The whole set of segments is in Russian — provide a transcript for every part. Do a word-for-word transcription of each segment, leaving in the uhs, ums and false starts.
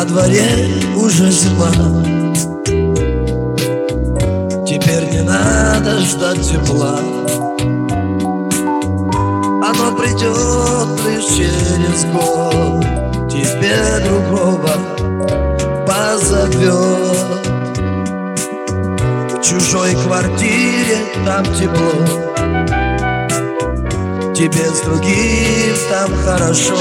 дворе уже зима. Теперь не надо ждать тепла, оно придет лишь через год. Тебе другого позовет. В чужой квартире там тепло, тебе с другим там хорошо.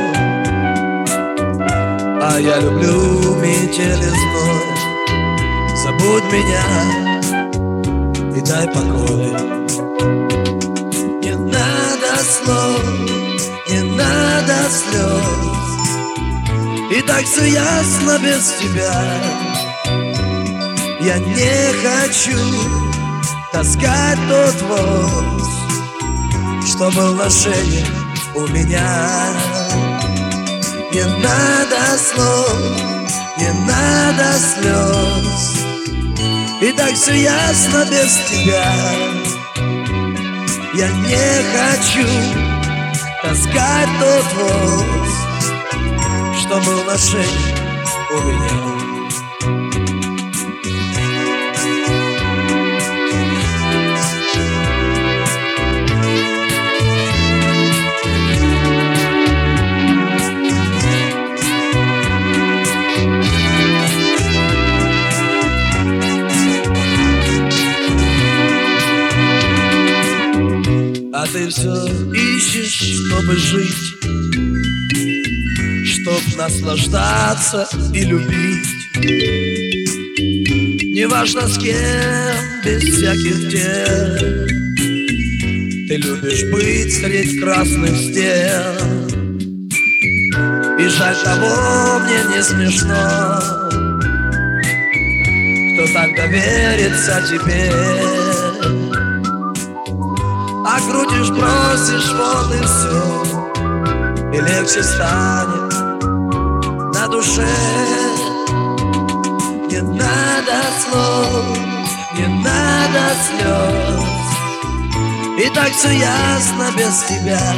А я люблю метель и зной. Забудь меня и дай покой. Не надо слов, не надо слез, и так все ясно без тебя. Я не хочу таскать тот воз, что был на шее у меня. Не надо слов, не надо слез, и так все ясно без тебя. Я не хочу таскать тот воз, что был на шее у меня. А ты все ищешь, чтобы жить, чтоб наслаждаться и любить. Неважно с кем, без всяких дел, ты любишь быть средь красных стен. И жаль, того мне не смешно, кто так доверится тебе. А крутишь, бросишь, вот и все, и легче станет на душе. Не надо слов, не надо слез, и так все ясно без тебя.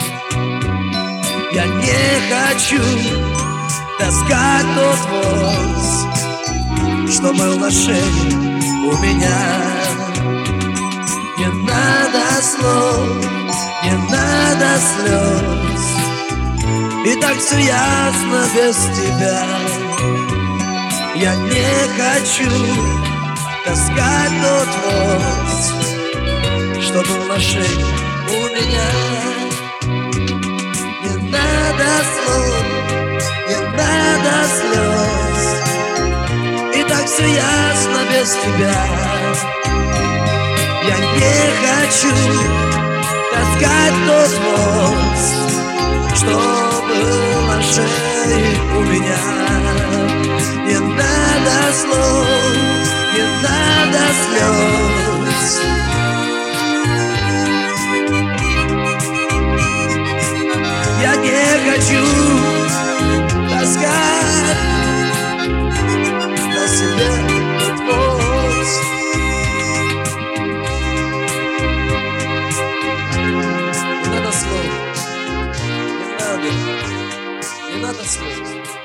Я не хочу таскать тот воз, что был на шее у меня. Не надо слов, не надо слез, и так все ясно без тебя. Я не хочу таскать тот воз, что был на шее у меня. Не надо слов, не надо слез, и так все ясно без тебя. Я не хочу таскать тот воз, что был на шее у меня. Не надо слов, не надо слез, я не хочу таскать на себе тот воз. Не надо слов, не надо, не надо слов.